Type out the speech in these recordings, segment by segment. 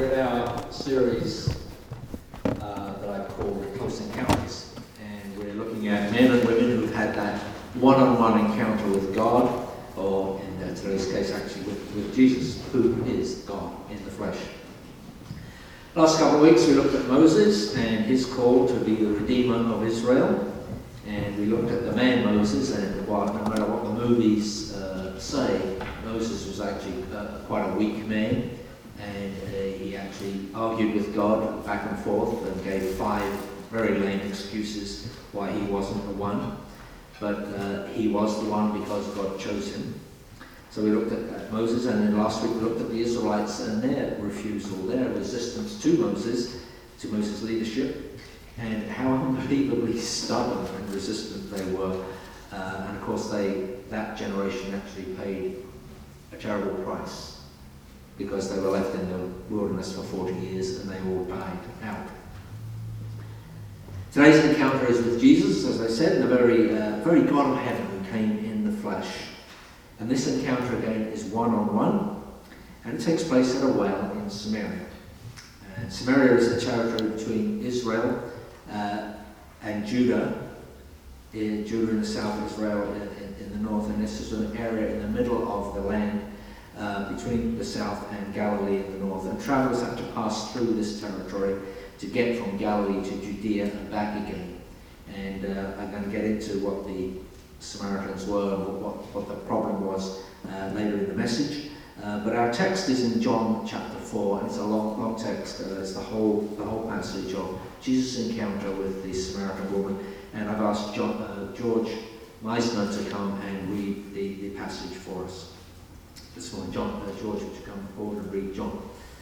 We're in our series that I call Close Encounters, and we're looking at men and women who've had that one-on-one encounter with God, or in today's case actually with Jesus, who is God in the flesh. Last couple of weeks we looked at Moses and his call to be the Redeemer of Israel, and we looked at the man Moses, and no matter what the movies say, Moses was actually quite a weak man, and he actually argued with God back and forth and gave 5 very lame excuses why he wasn't the one, but he was the one because God chose him. So we looked at Moses, and then last week we looked at the Israelites and their refusal, their resistance to Moses' leadership, and how unbelievably stubborn and resistant they were. And of course that generation actually paid a terrible price, because they were left in the wilderness for 40 years and they all died out. Today's encounter is with Jesus, as I said, the very God of heaven who came in the flesh. And this encounter again is one-on-one, and it takes place at a well in Samaria. And Samaria is the territory between Israel and Judah. Judah in the south, Israel in the north, and this is an area in the middle of the land between the south and Galilee in the north. And travelers have to pass through this territory to get from Galilee to Judea and back again. And I'm going to get into what the Samaritans were and what the problem was later in the message. But our text is in John chapter 4, and it's a long text. It's the whole passage of Jesus' encounter with the Samaritan woman. And I've asked George Meisner to come and read the passage for us this morning. George, would you come forward and read John?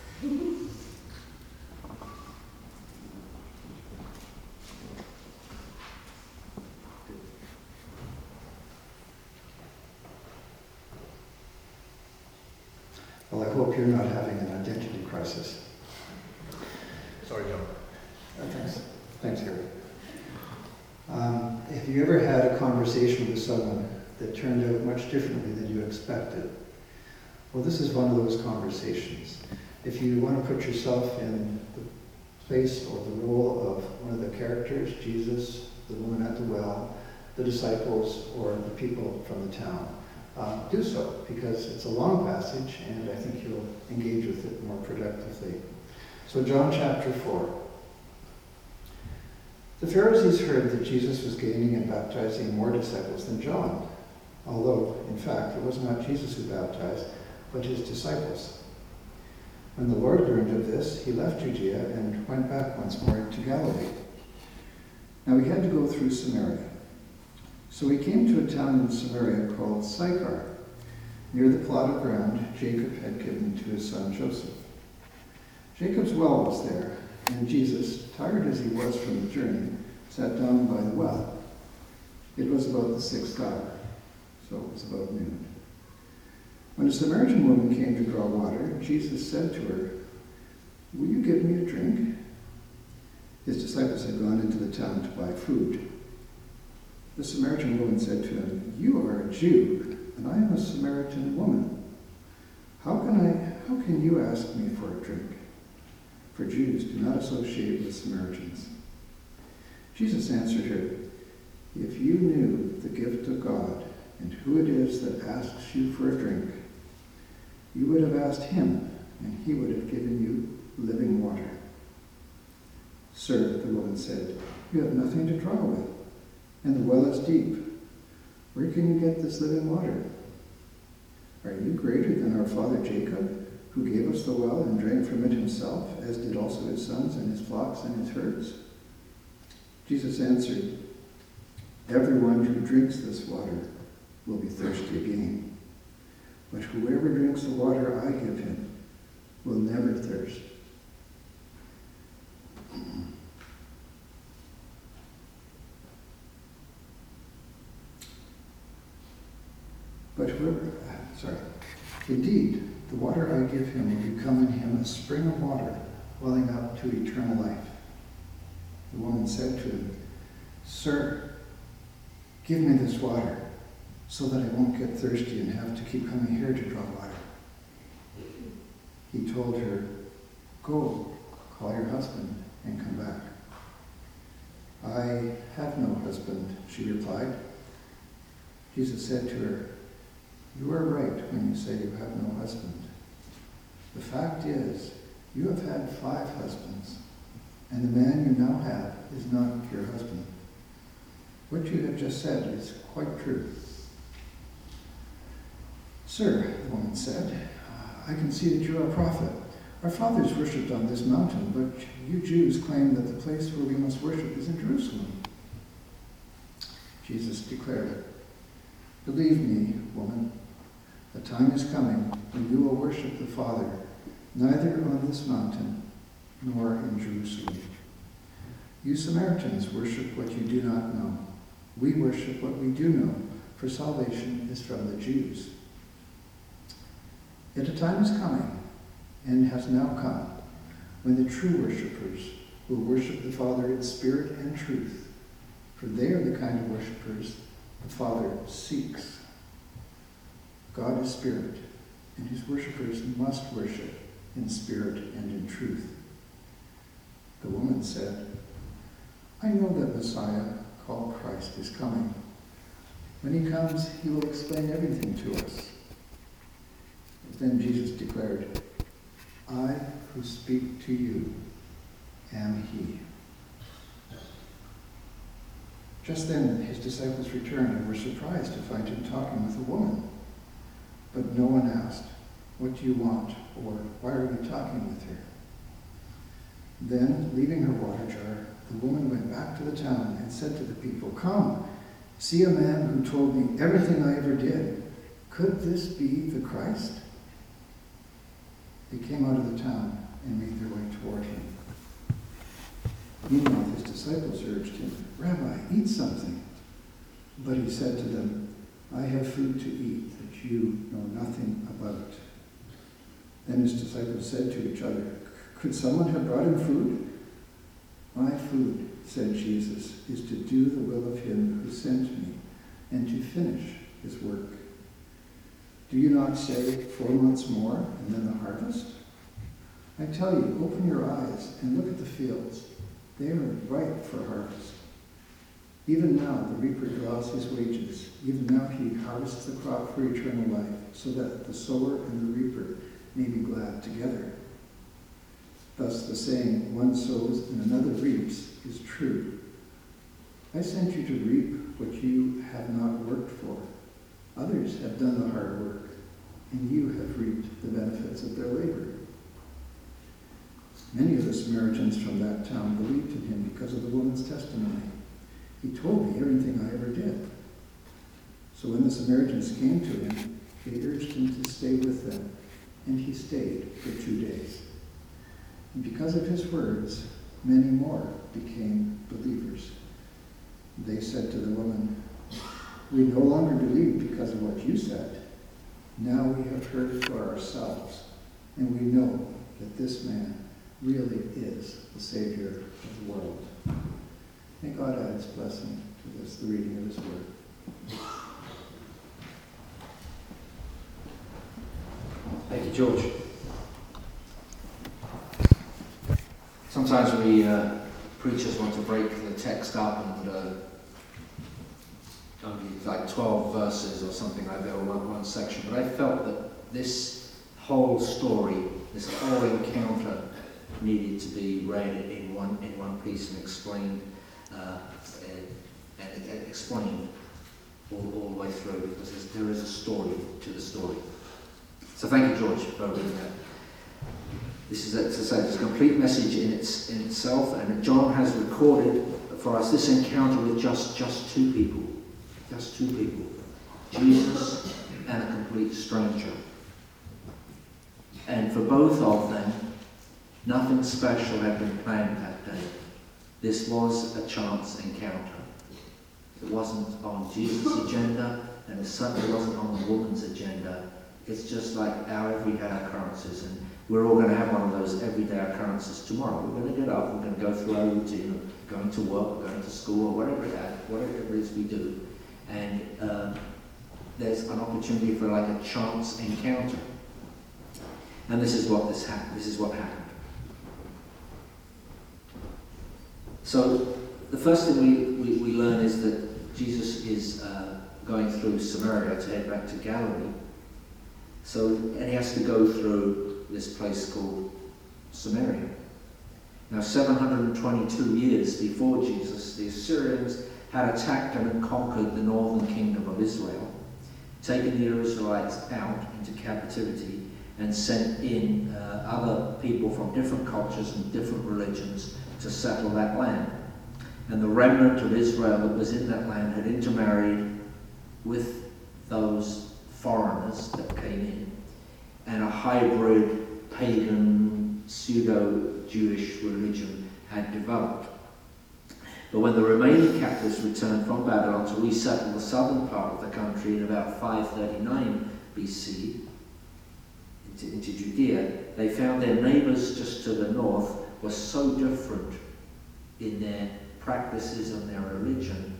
Well, I hope you're not having an identity crisis. Sorry, John. Thanks, Harry. Have you ever had a conversation with someone that turned out much differently than you expected? Well, this is one of those conversations. If you want to put yourself in the place or the role of one of the characters, Jesus, the woman at the well, the disciples, or the people from the town, do so, because it's a long passage and I think you'll engage with it more productively. So John chapter 4. The Pharisees heard that Jesus was gaining and baptizing more disciples than John, although, in fact, it was not Jesus who baptized, but his disciples. When the Lord learned of this, he left Judea and went back once more to Galilee. Now he had to go through Samaria. So he came to a town in Samaria called Sychar, near the plot of ground Jacob had given to his son Joseph. Jacob's well was there, and Jesus, tired as he was from the journey, sat down by the well. It was about the 6th hour, so it was about noon. When a Samaritan woman came to draw water, Jesus said to her, "Will you give me a drink?" His disciples had gone into the town to buy food. The Samaritan woman said to him, "You are a Jew, and I am a Samaritan woman. How can you ask me for a drink?" For Jews do not associate with Samaritans. Jesus answered her, "If you knew the gift of God and who it is that asks you for a drink, you would have asked him, and he would have given you living water." "Sir," the woman said, "you have nothing to draw with, and the well is deep. Where can you get this living water? Are you greater than our father Jacob, who gave us the well and drank from it himself, as did also his sons and his flocks and his herds?" Jesus answered, "Everyone who drinks this water will be thirsty again. But whoever drinks the water I give him will never thirst." Indeed, the water I give him will become in him a spring of water, welling up to eternal life. The woman said to him, "Sir, give me this water, so that I won't get thirsty and have to keep coming here to draw water." He told her, Go, call your husband and come back. I have no husband, she replied. Jesus said to her, you are right when you say you have no husband. The fact is, you have had 5 husbands, and the man you now have is not your husband. What you have just said is quite true. Sir, the woman said, I can see that you are a prophet. Our fathers worshipped on this mountain, but you Jews claim that the place where we must worship is in Jerusalem. Jesus declared, believe me, woman, the time is coming when you will worship the Father, neither on this mountain nor in Jerusalem. You Samaritans worship what you do not know. We worship what we do know, for salvation is from the Jews. Yet a time is coming, and has now come, when the true worshippers will worship the Father in spirit and truth, for they are the kind of worshippers the Father seeks. God is spirit, and his worshippers must worship in spirit and in truth. The woman said, I know that Messiah, called Christ, is coming. When he comes, he will explain everything to us. Then Jesus declared, I who speak to you am he. Just then his disciples returned and were surprised to find him talking with a woman. But no one asked, what do you want? Or why are you talking with her? Then, leaving her water jar, the woman went back to the town and said to the people, come, see a man who told me everything I ever did. Could this be the Christ? They came out of the town and made their way toward him. Meanwhile, his disciples urged him, Rabbi, eat something. But he said to them, I have food to eat that you know nothing about. Then his disciples said to each other, could someone have brought him food? My food, said Jesus, is to do the will of him who sent me and to finish his work. Do you not say 4 months more and then the harvest? I tell you, open your eyes and look at the fields. They are ripe for harvest. Even now the reaper draws his wages. Even now he harvests the crop for eternal life, so that the sower and the reaper may be glad together. Thus the saying, one sows and another reaps, is true. I sent you to reap what you have not worked for. Others have done the hard work, and you have reaped the benefits of their labor. Many of the Samaritans from that town believed in him because of the woman's testimony. He told me everything I ever did. So when the Samaritans came to him, they urged him to stay with them, and he stayed for 2 days. And because of his words, many more became believers. They said to the woman, we no longer believe because of what you said. Now we have heard for ourselves, and we know that this man really is the Savior of the world. May God add his blessing to this, the reading of his word. Thank you, George. Sometimes we preachers want to break the text up and only like 12 verses or something like that, or one section. But I felt that this whole story, this whole encounter, needed to be read in one piece and explained and explained all the way through, because there is a story to the story. So thank you, George, for reading that. This is, as I say, it's a complete message in itself, and John has recorded for us this encounter with just 2 people. Just 2 people. Jesus and a complete stranger. And for both of them, nothing special had been planned that day. This was a chance encounter. It wasn't on Jesus' agenda, and it certainly wasn't on the woman's agenda. It's just like our everyday occurrences, and we're all going to have one of those everyday occurrences tomorrow. We're going to get up, we're going to go through our routine of going to work, or going to school, or whatever it is we do. And there's an opportunity for like a chance encounter. And this is what happened. So the first thing we learn is that Jesus is going through Samaria to head back to Galilee. So, and he has to go through this place called Samaria. Now, 722 years before Jesus, the Assyrians had attacked and conquered the northern kingdom of Israel, taken the Israelites out into captivity, and sent in other people from different cultures and different religions to settle that land. And the remnant of Israel that was in that land had intermarried with those foreigners that came in, and a hybrid pagan pseudo-Jewish religion had developed. But when the remaining captives returned from Babylon to resettle the southern part of the country in about 539 BC into Judea, they found their neighbours just to the north were so different in their practices and their religion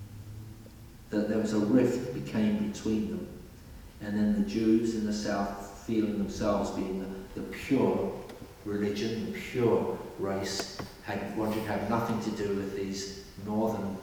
that there was a rift became between them. And then the Jews in the south, feeling themselves being the pure religion, the pure race, wanted to have nothing to do with this northern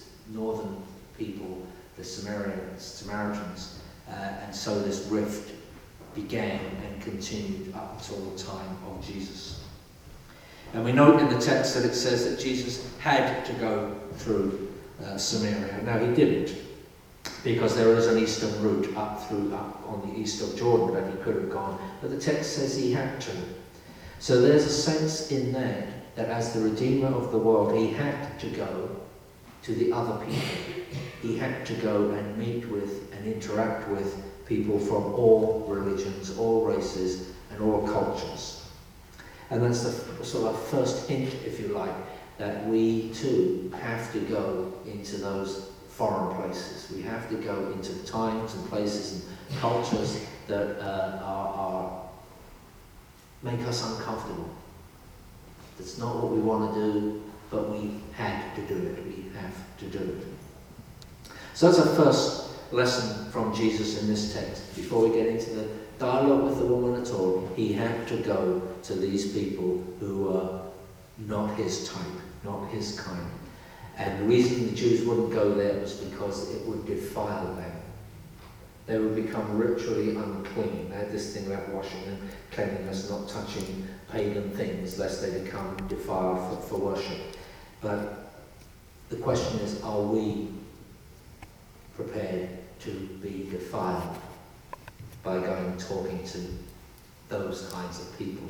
people, the Samaritans, and so this rift began and continued up until the time of Jesus. And we note in the text that it says that Jesus had to go through Samaria. Now he didn't, because there is an eastern route up on the east of Jordan that he could have gone, but the text says he had to. So there's a sense in that as the Redeemer of the world, he had to go to the other people. He had to go and meet with and interact with people from all religions, all races, and all cultures. And that's the sort of first hint, if you like, that we too have to go into those foreign places. We have to go into times and places and cultures that make us uncomfortable. That's not what we want to do, but we had to do it. We have to do it. So that's our first lesson from Jesus in this text. Before we get into the dialogue with the woman at all, he had to go to these people who were not his type, not his kind. And the reason the Jews wouldn't go there was because it would defile them. They would become ritually unclean. They had this thing about washing and cleanliness, not touching pagan things, lest they become defiled for worship. But the question is, are we prepared to be defiled by going and talking to those kinds of people?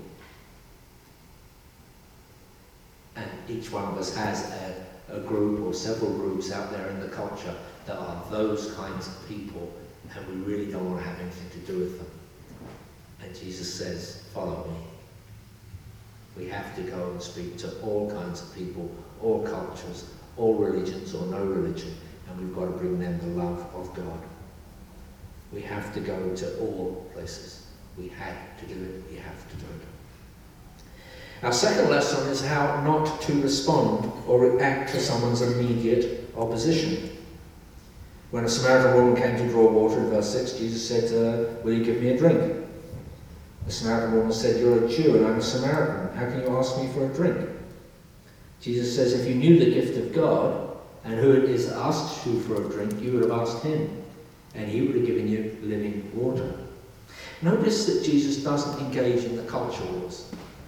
And each one of us has a group or several groups out there in the culture that are those kinds of people, and we really don't want to have anything to do with them. And Jesus says, follow me. We have to go and speak to all kinds of people, all cultures, all religions or no religion, and we've got to bring them the love of God. We have to go to all places. We had to do it. We have to do it. Our second lesson is how not to respond or react to someone's immediate opposition. When a Samaritan woman came to draw water, in verse 6, Jesus said to her, will you give me a drink? The Samaritan woman said, you're a Jew and I'm a Samaritan. How can you ask me for a drink? Jesus says, if you knew the gift of God and who it is that asks you for a drink, you would have asked him, and he would have given you living water. Notice that Jesus doesn't engage in the culture wars.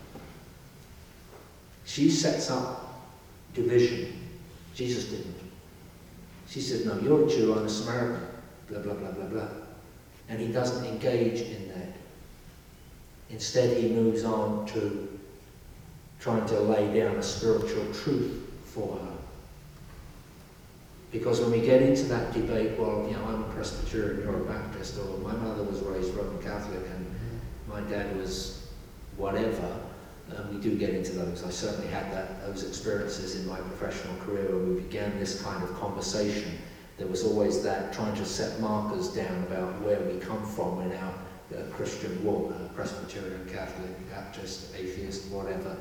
She sets up division. Jesus didn't. She said, no, you're a Jew, I'm a Samaritan, blah, blah, blah, blah, blah. And he doesn't engage in that. Instead, he moves on to trying to lay down a spiritual truth for her. Because when we get into that debate, well, I'm a Presbyterian, you're a Baptist, or my mother was raised Roman Catholic and my dad was whatever, we do get into those. I certainly had those experiences in my professional career when we began this kind of conversation. There was always that, trying to set markers down about where we come from in our Christian walk, Presbyterian, Catholic, Baptist, atheist, whatever.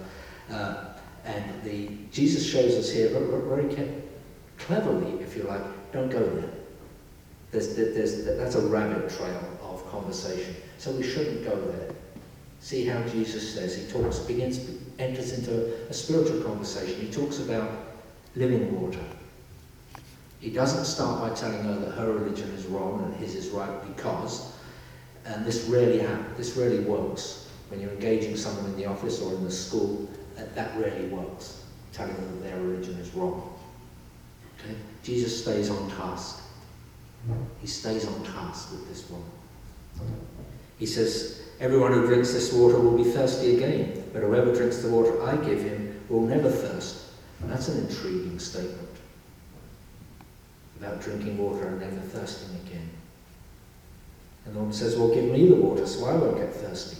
And Jesus shows us here very cleverly, if you like, don't go there. That's a rabbit trail of conversation. So we shouldn't go there. See how Jesus says, enters into a spiritual conversation. He talks about living water. He doesn't start by telling her that her religion is wrong and his is right because, and this rarely works. When you're engaging someone in the office or in the school, that rarely works, telling them that their religion is wrong. Okay? Jesus stays on task. He stays on task with this woman. He says, everyone who drinks this water will be thirsty again, but whoever drinks the water I give him will never thirst. And that's an intriguing statement about drinking water and never thirsting again. And the woman says, well, give me the water so I won't get thirsty.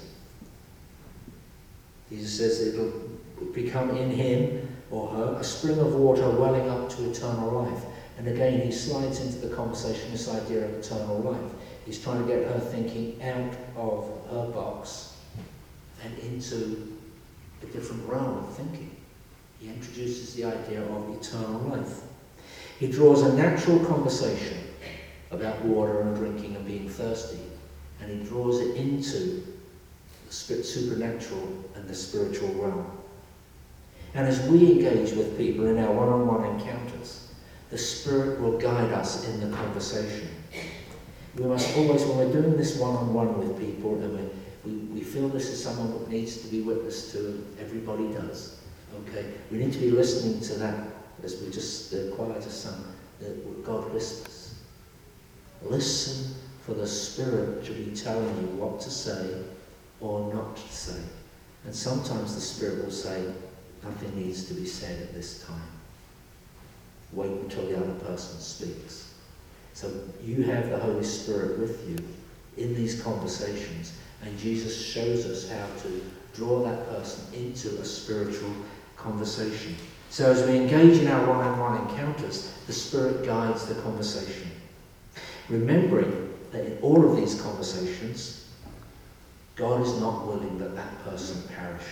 Jesus says it'll become in him or her a spring of water welling up to eternal life. And again, he slides into the conversation this idea of eternal life. He's trying to get her thinking out of her box and into a different realm of thinking. He introduces the idea of eternal life. He draws a natural conversation about water and drinking and being thirsty, and he draws it into the supernatural and the spiritual realm. And as we engage with people in our one-on-one encounters, the Spirit will guide us in the conversation. We must always, when we're doing this one-on-one with people, and we feel this is someone that needs to be witnessed to, and everybody does, okay? We need to be listening to that, as we just, the choir just sung, that God whispers. Listen for the Spirit to be telling you what to say or not to say. And sometimes the Spirit will say, nothing needs to be said at this time. Wait until the other person speaks. So you have the Holy Spirit with you in these conversations, and Jesus shows us how to draw that person into a spiritual conversation. So as we engage in our one-on-one encounters, the Spirit guides the conversation. Remembering that in all of these conversations, God is not willing that that person perish.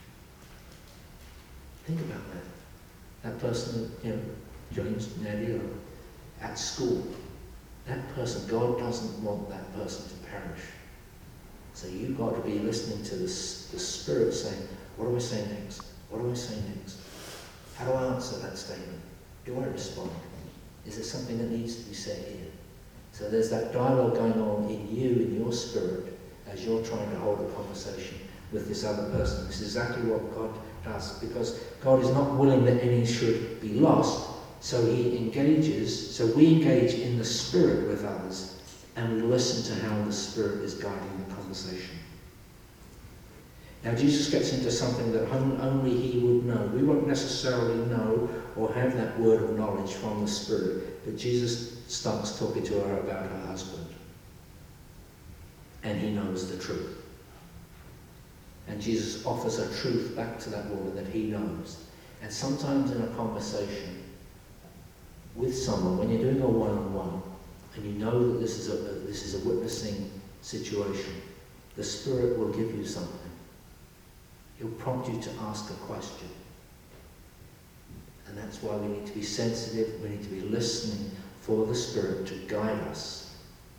Think about that. That person, James, Nadia, at school, that person, God doesn't want that person to perish. So you've got to be listening to the Spirit saying, what do I say next? What do I say next? How do I answer that statement? Do I respond? Is there something that needs to be said here? So there's that dialogue going on in you, in your spirit, as you're trying to hold a conversation with this other person. This is exactly what God does, because God is not willing that any should be lost, so we engage in the Spirit with others, and we listen to how the Spirit is guiding the conversation. Now Jesus gets into something that only he would know. We won't necessarily know or have that word of knowledge from the Spirit, but Jesus starts talking to her about her husband. And he knows the truth. And Jesus offers a truth back to that woman that he knows. And sometimes in a conversation with someone, when you're doing a one-on-one, and you know that this is a witnessing situation, the Spirit will give you something. He'll prompt you to ask a question. And that's why we need to be sensitive, we need to be listening for the Spirit to guide us.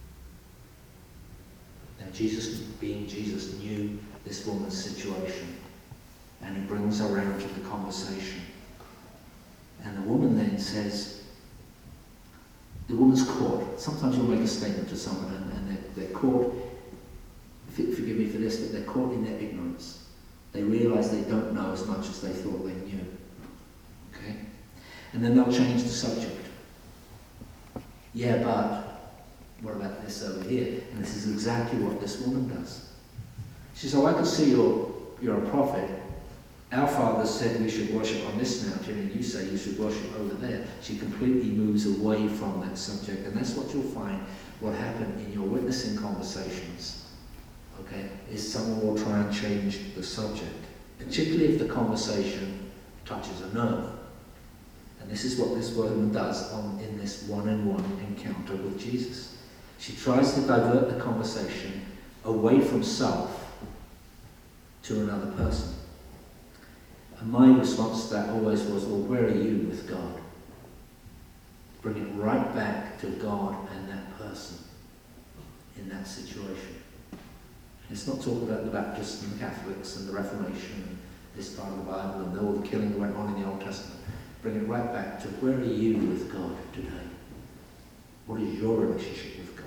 Now Jesus, being Jesus, knew this woman's situation, and he brings her around to the conversation. And the woman then says, the woman's caught. Sometimes you'll make a statement to someone and they're caught, forgive me for this, but they're caught in their ignorance. They realise they don't know as much as they thought they knew. Okay? And then they'll change the subject. Yeah, but what about this over here? And this is exactly what this woman does. She says, I can see you're a prophet. Our father said we should worship on this mountain, and you say you should worship over there. She completely moves away from that subject, and that's what you'll find will happen in your witnessing conversations. Okay, is someone will try and change the subject, particularly if the conversation touches a nerve. And this is what this woman does in this one-on-one encounter with Jesus. She tries to divert the conversation away from self to another person. And my response to that always was, well, where are you with God? Bring it right back to God and that person in that situation. It's not talking about the Baptists and the Catholics and the Reformation and this part of the Bible and all the killing that went on in the Old Testament. Bring it right back to where are you with God today? What is your relationship with God?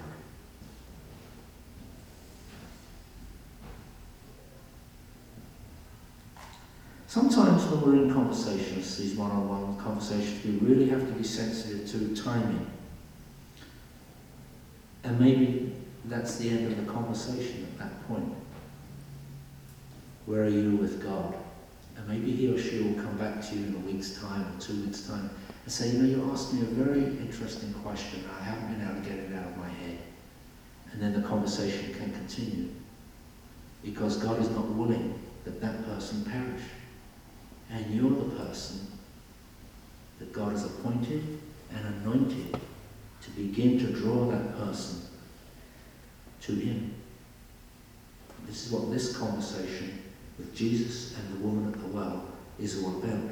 Sometimes when we're in conversations, these one-on-one conversations, we really have to be sensitive to timing. And maybe that's the end of the conversation at that point. Where are you with God? And maybe he or she will come back to you in a week's time or 2 weeks' time and say, you asked me a very interesting question. I haven't been able to get it out of my head. And then the conversation can continue. Because God is not willing that that person perish. And you're the person that God has appointed and anointed to begin to draw that person to him. This is what this conversation with Jesus and the woman at the well is all about.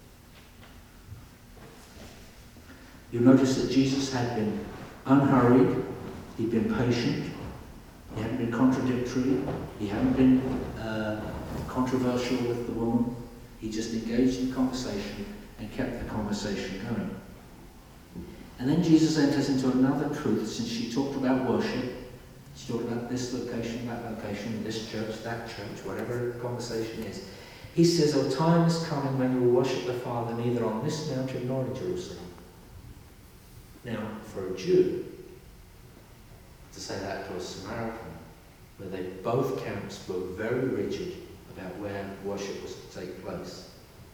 You'll notice that Jesus had been unhurried, he'd been patient, he hadn't been contradictory, he hadn't been controversial with the woman. He just engaged in conversation and kept the conversation going. And then Jesus enters into another truth, since she talked about worship. She talked about this location, this church, that church, whatever the conversation is. He says, "A time is coming when you will worship the Father neither on this mountain nor in Jerusalem." Now, for a Jew, to say that to a Samaritan, where both camps were very rigid about where worship was to take place,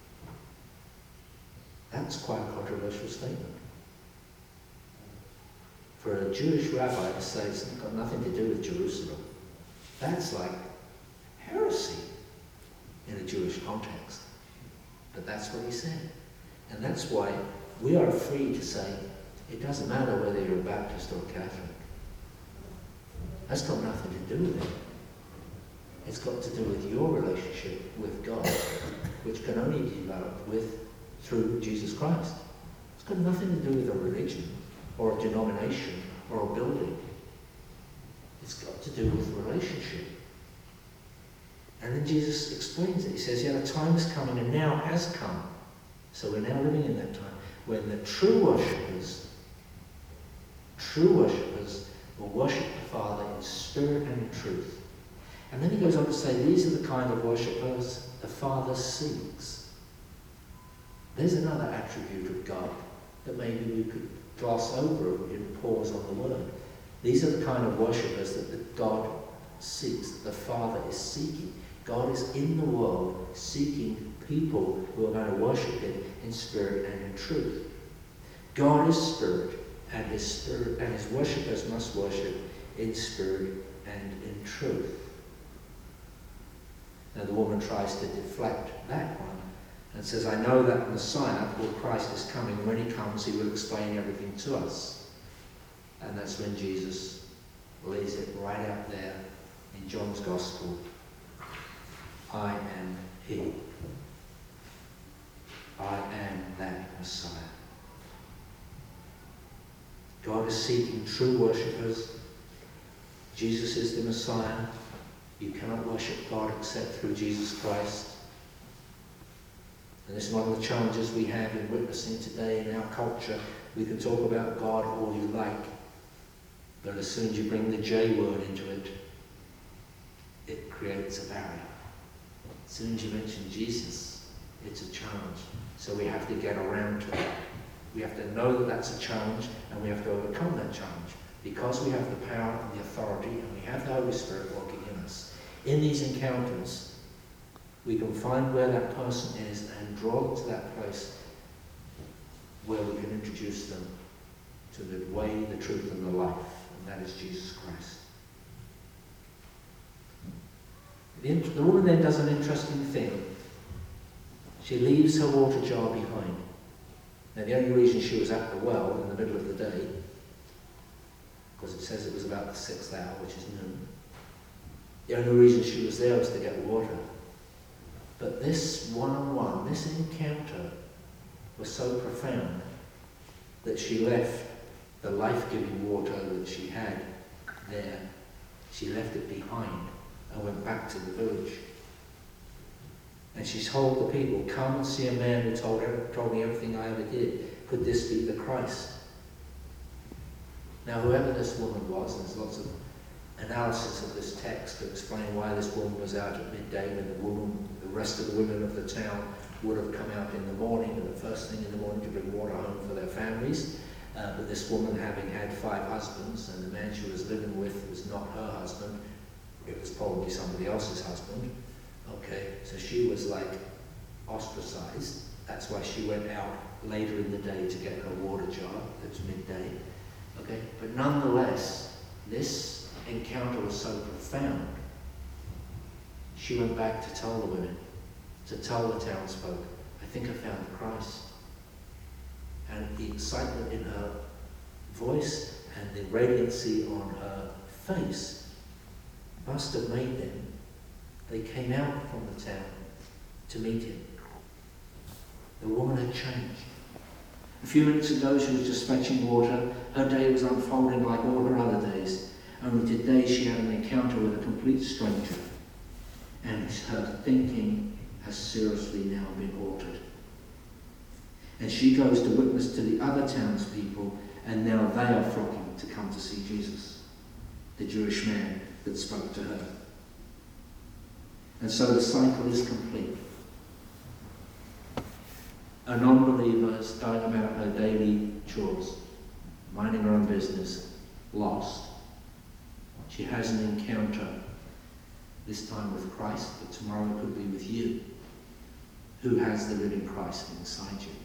that's quite a controversial statement. For a Jewish rabbi to say it's got nothing to do with Jerusalem, that's like heresy in a Jewish context. But that's what he said. And that's why we are free to say, it doesn't matter whether you're a Baptist or a Catholic. That's got nothing to do with it. It's got to do with your relationship with God, which can only be developed through Jesus Christ. It's got nothing to do with a religion or a denomination or a building. It's got to do with relationship. And then Jesus explains it. He says, the time is coming and now has come. So we're now living in that time when the true worshippers will worship the Father in spirit and in truth. And then he goes on to say, these are the kind of worshippers the Father seeks. There's another attribute of God that maybe we could gloss over if we didn't pause on the word. These are the kind of worshippers that God seeks, that the Father is seeking. God is in the world seeking people who are going to worship him in spirit and in truth. God is spirit, and his worshippers must worship in spirit and in truth. Now the woman tries to deflect that one and says, I know that Messiah, or Christ, is coming. When he comes, he will explain everything to us. And that's when Jesus lays it right out there in John's Gospel. I am he. I am that Messiah. God is seeking true worshippers. Jesus is the Messiah. You cannot worship God except through Jesus Christ. And this is one of the challenges we have in witnessing today in our culture. We can talk about God all you like, but as soon as you bring the J word into it, it creates a barrier. As soon as you mention Jesus, it's a challenge. So we have to get around to it. We have to know that that's a challenge, and we have to overcome that challenge. Because we have the power and the authority, and we have the Holy Spirit working in us. In these encounters, we can find where that person is and draw them to that place where we can introduce them to the way, the truth, and the life, and that is Jesus Christ. The woman then does an interesting thing. She leaves her water jar behind. Now, the only reason she was at the well in the middle of the day, because it says it was about the 6th hour, which is noon, the only reason she was there was to get water. But this one-on-one, this encounter was so profound that she left the life-giving water that she had there, she left it behind and went back to the village. And she told the people, "Come and see a man who told me everything I ever did. Could this be the Christ?" Now, whoever this woman was, and there's lots of analysis of this text to explain why this woman was out at midday when the rest of the women of the town would have come out in the morning, and the first thing in the morning to bring water home for their families. But this woman, having had 5 husbands, and the man she was living with was not her husband, it was probably somebody else's husband. Okay, so she was like ostracized. That's why she went out later in the day to get her water jar. It was midday. Okay, but nonetheless, this encounter was so profound. She went back to tell the women, to tell the townsfolk, "I think I found Christ." And the excitement in her voice and the radiancy on her face must have made them. They came out from the town to meet him. The woman had changed. A few minutes ago she was just fetching water. Her day was unfolding like all her other days. Only today she had an encounter with a complete stranger. And her thinking has seriously now been altered. And she goes to witness to the other townspeople, and now they are flocking to come to see Jesus, the Jewish man that spoke to her. And so the cycle is complete. A non-believer is going about her daily chores, minding her own business, lost. She has an encounter, this time with Christ, but tomorrow it could be with you, who has the living Christ inside you.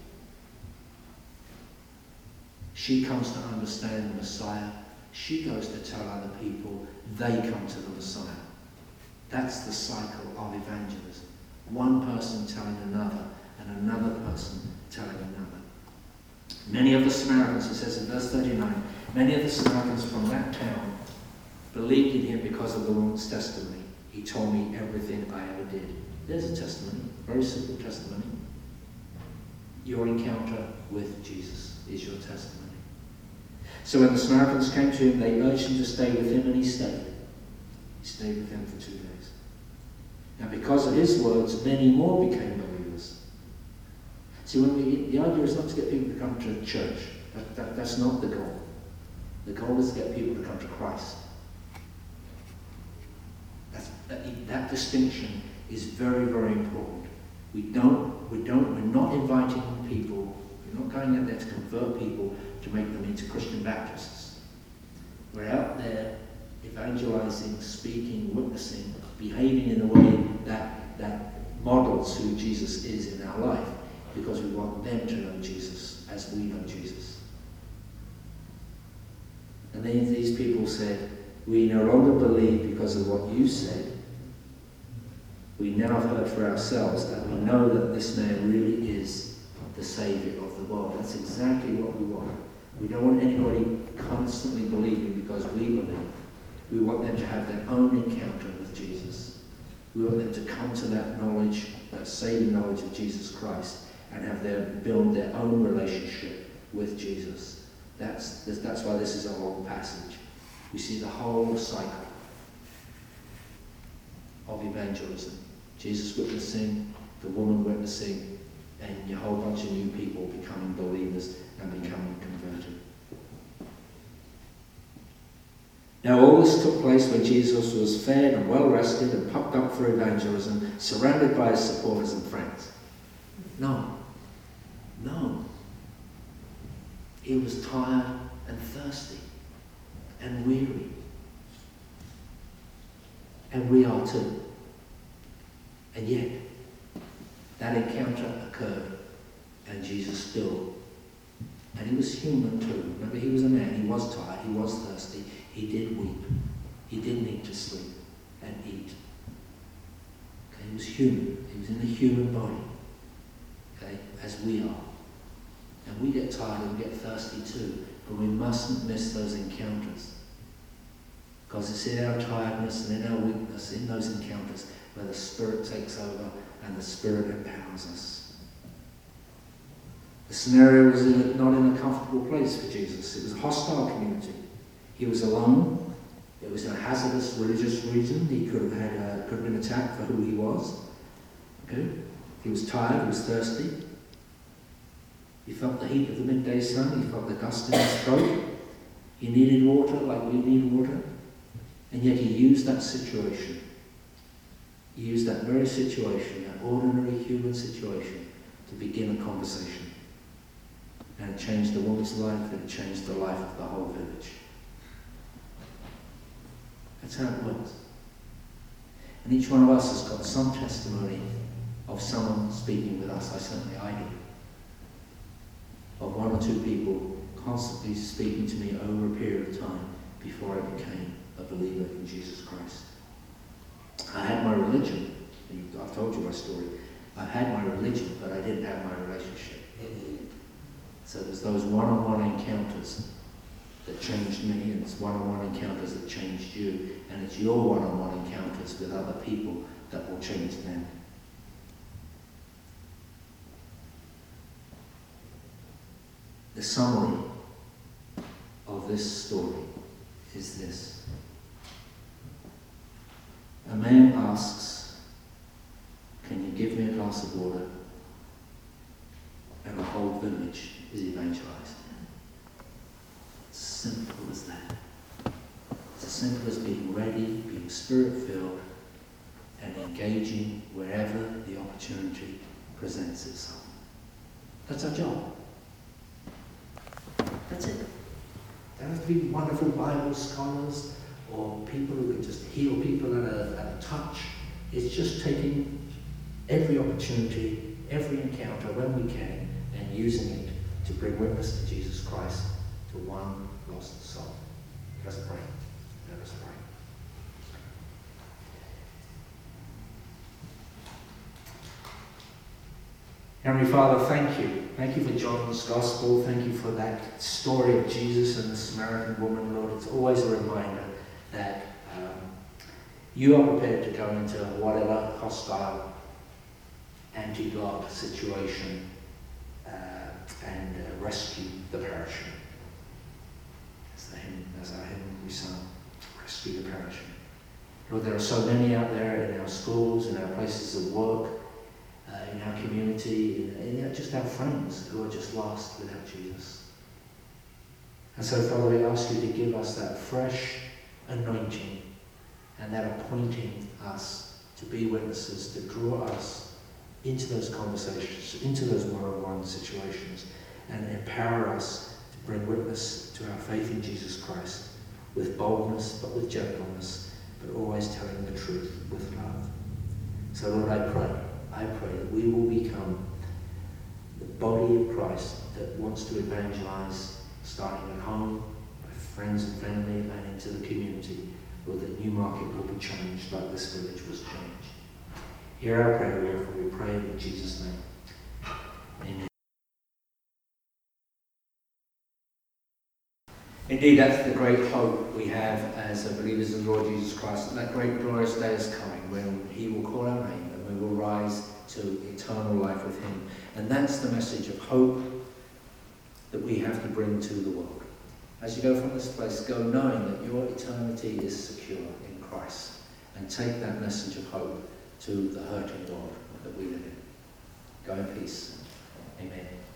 She comes to understand the Messiah. She goes to tell other people they come to the Messiah. That's the cycle of evangelism. One person telling another, and another person telling another. Many of the Samaritans, it says in verse 39, many of the Samaritans from that town believed in him because of the woman's testimony. He told me everything I ever did. There's a testimony, very simple testimony. Your encounter with Jesus is your testimony. So when the Samaritans came to him, they urged him to stay with him, and he stayed. He stayed with them for 2 days. Now because of his words, many more became believers. See, the idea is not to get people to come to church. That's not the goal. The goal is to get people to come to Christ. That distinction is very, very important. We're not inviting people, we're not going out there to convert people to make them into Christian Baptists. We're out there evangelizing, speaking, witnessing, behaving in a way that models who Jesus is in our life, because we want them to know Jesus as we know Jesus. And then these people said, "We no longer believe because of what you said. We now have heard for ourselves that we know that this man really is the Saviour of the world." That's exactly what we want. We don't want anybody constantly believing because we believe. We want them to have their own encounter with Jesus. We want them to come to that knowledge, that saving knowledge of Jesus Christ, and build their own relationship with Jesus. That's why this is a long passage. We see the whole cycle of evangelism. Jesus witnessing, the woman witnessing, and a whole bunch of new people becoming believers and becoming converted. Now all this took place when Jesus was fed and well rested and pumped up for evangelism, surrounded by his supporters and friends. No. He was tired and thirsty and weary. And we are too. And yet, that encounter occurred, and Jesus still. And he was human too. Remember, he was a man. He was tired. He was thirsty. He did weep. He did need to sleep and eat. Okay, he was human. He was in the human body. Okay, as we are. And we get tired and we get thirsty too. But we mustn't miss those encounters. Because it's in our tiredness and in our weakness, in those encounters, where the Spirit takes over and the Spirit empowers us. The scenario was not in a comfortable place for Jesus. It was a hostile community. He was alone, It was a hazardous religious reason. He could have been attacked for who he was. Okay? He was tired, he was thirsty. He felt the heat of the midday sun, he felt the dust in his throat. He needed water like we need water. And yet he used that situation. He used that very situation, that ordinary human situation, to begin a conversation. And it changed the woman's life, and it changed the life of the whole village. That's how it works. And each one of us has got some testimony of someone speaking with us. I do. Of one or two people constantly speaking to me over a period of time before I became a believer in Jesus Christ. I had my religion. I've told you my story. I had my religion, but I didn't have my relationship. So there's those one-on-one encounters that changed me, and it's one-on-one encounters that changed you, and it's your one-on-one encounters with other people that will change them. The summary of this story is this. A man asks, "Can you give me a glass of water?" And the whole village is evangelized. It's as simple as that. It's as simple as being ready, being spirit-filled, and engaging wherever the opportunity presents itself. That's our job. That's it. There have to be wonderful Bible scholars or people who can just heal people at a touch. It's just taking every opportunity, every encounter when we can, and using it to bring witness to Jesus Christ to one lost soul. Let us pray. Let us pray. Heavenly Father, thank you. Thank you for John's Gospel. Thank you for that story of Jesus and the Samaritan woman, Lord. It's always a reminder that you are prepared to go into whatever hostile, anti-God situation and rescue the perishing. As our hymn we sung, rescue the perishing. Lord, there are so many out there in our schools, in our places of work, in our community, in just our friends who are just lost without Jesus. And so, Father, we ask you to give us that fresh anointing and that appointing us to be witnesses, to draw us into those conversations, into those one-on-one situations, and empower us to bring witness to our faith in Jesus Christ with boldness, but with gentleness, but always telling the truth with love. So, Lord, I pray that we will become the body of Christ that wants to evangelize, starting at home, with friends and family, and into the community, Lord, that Newmarket will be changed like this village was changed. Hear our prayer, Lord, for we pray in Jesus' name. Amen. Indeed, that's the great hope we have as believers in the Lord Jesus Christ. That great glorious day is coming when he will call our name and we will rise to eternal life with him. And that's the message of hope that we have to bring to the world. As you go from this place, go knowing that your eternity is secure in Christ, and take that message of hope to the hurting world that we live in. Go in peace. Amen.